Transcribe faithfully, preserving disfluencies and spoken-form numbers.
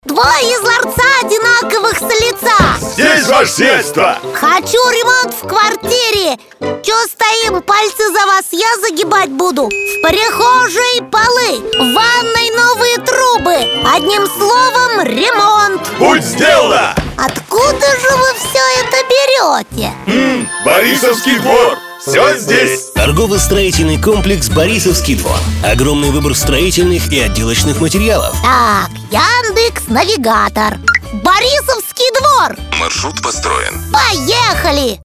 Двое из ларца одинаковых с лица. Здесь ваше средство. Хочу ремонт в квартире. Чё стоим, пальцы за вас я загибать буду. В прихожей полы, в ванной новые трубы. Одним словом, ремонт. Будь сделано. Откуда же вы все это берете? М, Борисовский двор. Все здесь. Торгово-строительный комплекс «Борисовский двор». Огромный выбор строительных и отделочных материалов. Так, Яндекс Навигатор. Борисовский двор. Маршрут построен. Поехали!